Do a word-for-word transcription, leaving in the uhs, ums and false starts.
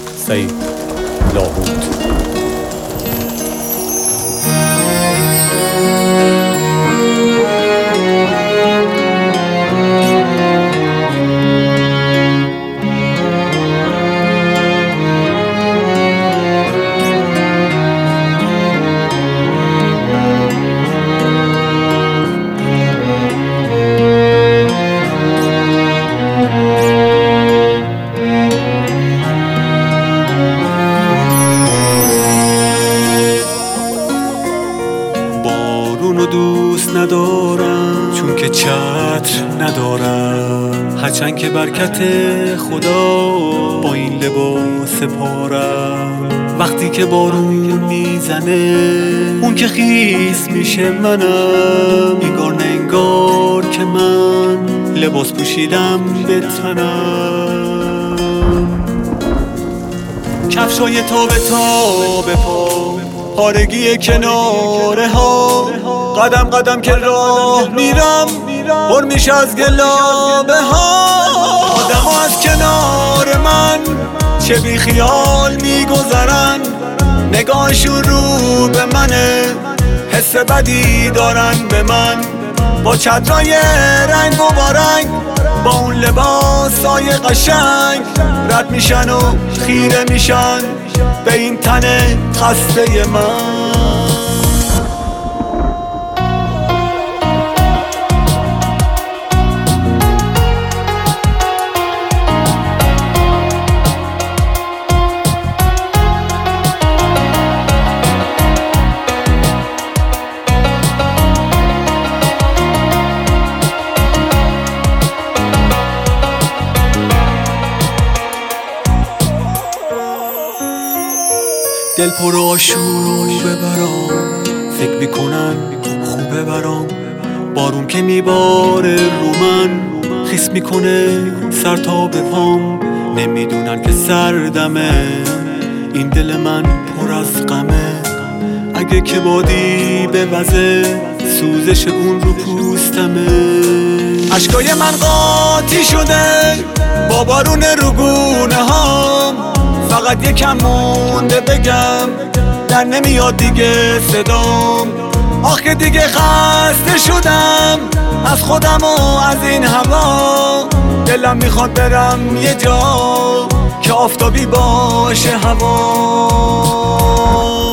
سعید لاهوت. بارونو دوست ندارم چون که چتر ندارم، هرچند که برکت خدا با این لباس پارم. وقتی که بارون میزنه اون که خیس میشه منم، انگار نه انگار که من لباس پوشیدم به تنم. کفشای تا به تا به پا، پارگی کناره ها، قدم قدم که راه میرم پر میشه از گلابه ها. آدم ها از کنار من چه بی خیال میگذرن، نگاهشون رو به منه، حس بدی دارن به من. با چترای رنگ و بارنگ، با اون لباسای قشنگ رد میشن و خیره میشن به این تن خسته من. دل پر آشوبه برام، فکر میکنن خوبه برام. بارون که میباره رو من، خیس میکنه سر تا به پام. نمیدونن که سردمه این دل من پر از غمه. اگه که بادی به وزه سوزش اون رو پوستمه. اشکای من قاطی شده با بارون رو گونه هام، فقط یکم مونده بگم در نمیاد دیگه صدام. آخه دیگه خسته شدم از خودم و از این هوا. دلم میخواد برم یه جا که آفتابی باشه هوا.